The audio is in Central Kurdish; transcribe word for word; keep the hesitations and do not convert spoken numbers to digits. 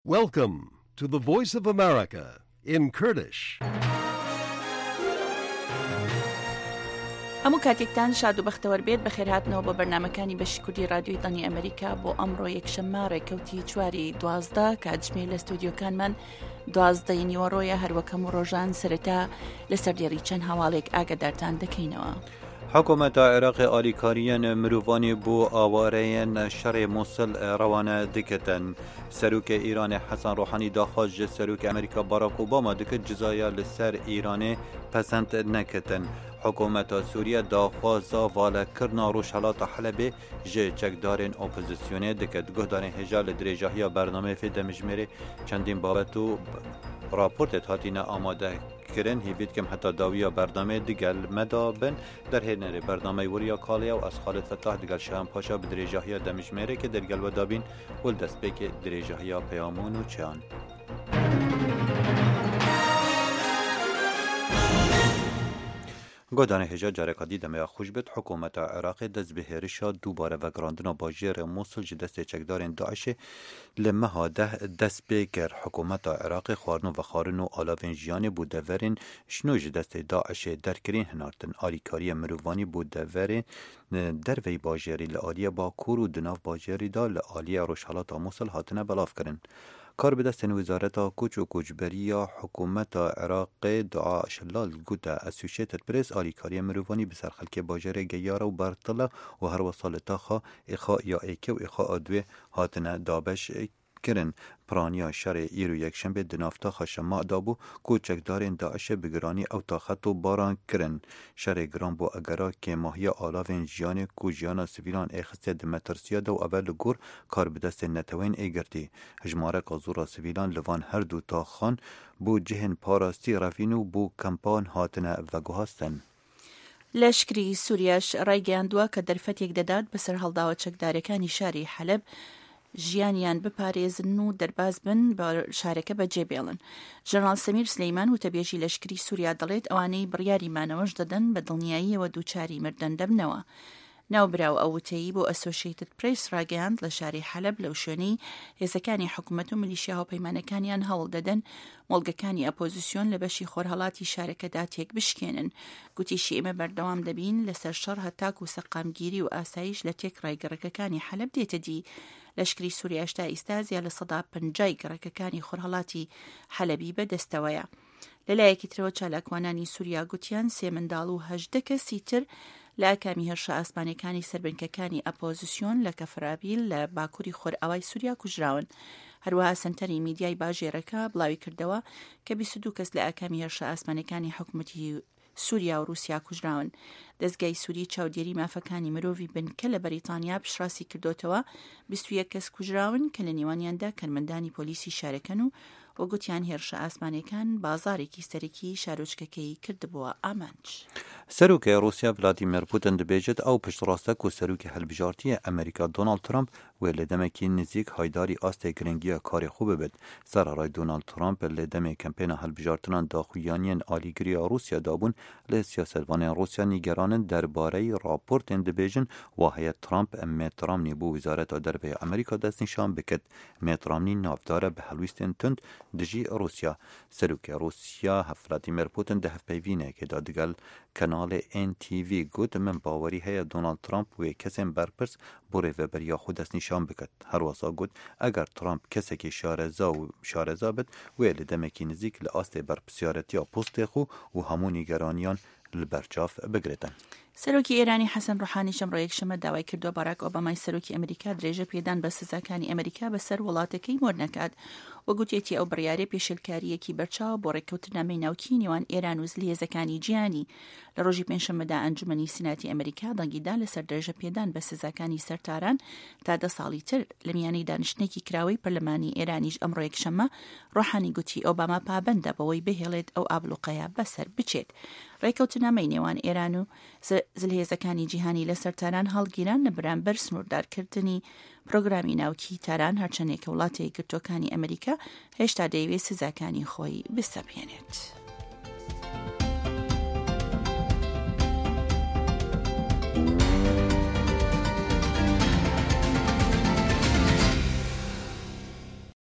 Welcome to the Voice of America in Kurdish. هەموو کاتێکتان شاد و بەختەوەر بێت بەخێرهاتنەوە بە بەرنامەکانی بەشی کوردی رادیۆی دڵنی ئەمریکا بۆ ئەمڕۆ یەکشەممە ڕێکەوتی چواری دوازدە کاتژمێر لە ستودیۆکانمان دوازدەی نیوەڕۆیە هەروەکەم و ڕۆژان سەرەتا لەسەر دێڕی چەند هەواڵێک ئاگادارتان دەکەینەوە. حکوومەتە عێراقی ئالیکاریان مرۆڤانی بۆ ئاوارەیان شەڕێ مووسڵ ڕەوانە دکەتن. سەرۆکە ئیرانی حەسەن ڕۆحانی داخواست ji سەرۆکە ئەمریکا باراک ئۆباما دکت جزایە لەسەر ئیرانê پەسەند نەکەتن. حکوومەتە سووریە داخوازا valekirina Rojhilatê Helebê ji çekdarên opozîsyonê diket. Guhdarên hêja li dirêjahiya bernameyê fê demijmêrê çendîn babet û raportê hatîne amadekirin hêvî dikim heta dawiya bernameyê digel meda bin derhênerê bernameyê weriya kaliya û ez Xalid Fettah digel Şahin Paşa bi dirêjahiya demijmêrekê dergel we dabîn û li destpêkê dirêjahiya Peyamûn û Çiyan. گۆدانê hêja careka dî demeya xweş bêt hikûmeta Iraqê dest bi hêrişa dûbare vegerandina bajêrê Mosul ji destê çekdarên Daişê li meha deh dest pê kir. Hikûmeta Iraqê xwarin û vexwarin û alavên jiyanê bû deverên şinû ji destê Daişê derkirîn hinartin. Alîkariya mirovanî bû deverên derveyî bajêrî li aliya Bakur û di nav bajêrî da li aliya Rojhilata Mosul hatine belav kirin. کار به دست وزارت کوچ و کوچبریya حکومت عراق دعا شلال گوته اسوسییتد پرس آلیکاری مروانی به سرخلک باجر گیاره و برطله و هر وسالتا خا اخا یا ایکه و اخا ادوی هاتنه دابش کرن. پرانیا شر ایرو یکشنبه دنافتا خشما دابو کوچکدارین داعش بگرانی او تاخت و باران کرن. شر گران بو اگرا که ماهی آلاوین جیان کو جیانا سویلان اخسته دمترسیا دو اول گور کار بدست نتوین ایگرتی. هجماره کازورا سویلان لوان هر دو تاخان بو جهن پاراستی رفینو بو کمپان هاتنه و گوهستن. لەشکری سووریاش ڕایگەیاندووە کە دەرفەتێک دەدات بەسەر هەڵداوە چەکدارەکانی شاری حەلەب ژیانیان بپارێزن و دەرباز بن بە شارەکە بەجێبێڵن. ژەنەرال سەمیر سلەیمان وتەبێژی لەشکری سووریا دەڵێت ئەوانەی بڕیاری مانەوەش دەدەن بە دڵنیاییەوە دووچاری مردن دەبنەوە. ناوبراو ئەو وتەیی بۆ ئەسۆشیێتد پرێس ڕاگەیاند لە شاری حەلەب لەو شوێنەی هێزەکانی حکوومەت و میلیشیا هاوپەیمانەکانیان هەوڵ دەدەن مۆڵگەکانی ئەپۆزیسیۆن لە بەشی خۆرهەڵاتی شارەکەدا تێک بشکێنن. گوتیشی ئێمە بەردەوام دەبین لەسەر شەڕ هەتاک و سەقامگیری و ئاسایش لە تێک ڕایگەڕەکەکانی حەلەب دێتە دی. لەشکری سووریاشتا ئیستازیا لە سەدا پەنجای گەڕەکەکانی خۆرهەڵاتی حەلەبی بەدەستەوەیە. لەلایەکی ترەوە چالاکوانانی سووریا گوتیان سێ منداڵ و هەژدە کەسی تر لە ئاکامی هێرشە ئاسمانەکانی سەربنکەکانی ئەپۆزیسیۆن لە کەفرابیل لە باکووری خۆرئاوای سووریا کوژراون. هەروەها سنتەری میدیای باژێرەکە بڵاوی کردەوە کە بیست و دوو کەس لە ئاکامی هێرشە ئاسمانەکانی حکوومەتی سووریا و رووسیا کوژراون. دەستگای سووری چاودێری مافەکانی مرۆڤی بنکە لە بەریتانیا پشتڕاستی کردوتەوە بیست و یەک کەس کوژراون کە لە نێوانیاندا کەرمەندانی پۆلیسی شارەکەن و وە گوتیان هێرشە ئاسمانەکان بازارێکی سەرەکی شارۆچکەکەی کردبووە ئامانج. سەرۆکە رووسیا ڤلادیمیر پوتین دەبێژێت ئەو پشتڕاستە و سەرۆکی هەڵبژارتیە ئەمریکا دۆناڵد ترامپ وێ لە دەمێکی نزیک هایداری ئاستێ گرنگیە کاری خوب ببێت. سەرڕای دۆناڵد ترامپ لە دەمێ کەمپێنە هەڵبژارتنان داخویانیان ئالیگریە رووسیا دابوون لە سیاسەتوانێن رووسیا نیگەرانن دەربارەی راپۆرتێن دەبێژن وهەیە ترامپ مێترامنی بۆ ویزارەتە دەربەیە ئەمریکا دەستنیشان بکرد. مێترامنی ناودارە بە هەلویستێن تند دژی رووسیا. سەرۆکە رووسیا ڤلادیمیر پوتین دە هەفپەیڤینێکێدا دەگەل کەناڵێ ئێن تی ڤی گوت من باوەری هەیە دۆناڵد ترامپ وێ کەسێن بەرپرس بۆ ڕێڤەبەریا خۆ دەستنیشان بکات. هەروەسا گوت ئەگەر ترامپ کەسێکی شارەزا و شارەزا بێت وێ لە دەمێکی نزیک لە ئاستێ بەرپرسیارەتیا پۆستێخ و هەموو نیگەرانیان لبەرچاف بگرێتن. سەرۆکی ئێرانی حەسەن ڕۆحانی شەمڕۆ یەکشەمە داوای کردووە باراک ئۆبامای سەرۆکی ئەمریکا درێژە پێدان بە سزاکانی ئەمریکا بەسەر وڵاتەکەی مۆر نەکات. وە گوتێتی ئەو بڕیارێ پێشێلکاریەکی بەرچاو بۆ ڕێککەوتنامەی ناوکی نێوان ئێران و زلی هێزەکانی جیهانی. لە ڕۆژی پێنجشەممەدا ئەنجومەنی سیناتی ئەمریکا دەنگیدا لەسەر درێژە پێدان بە سزاکانی سەرتاران تا دە ساڵی تر. لە میانەی دانیشتنێکی کراوەی پەرلەمانی ئێرانیش ئەمڕۆ یەکشەممە ڕۆحانی گوتی ئۆباما پابەندە بەوەی بهێڵێت ئەو ئابلوقەیە بەسەر بچێت. ڕێککەوتنامەی نێوان ئێران و زلهێزەکانی جیهانی لە سەرتاران هەڵگیران لە بەرامبەر سنووردارکردنی پرۆگرامی ناوکی تاران هەرچەندێک وڵاتی گرتوەکانی ئەمریکا هێشتا دەیەوێت سزاکانی خۆی بسەپێنێت.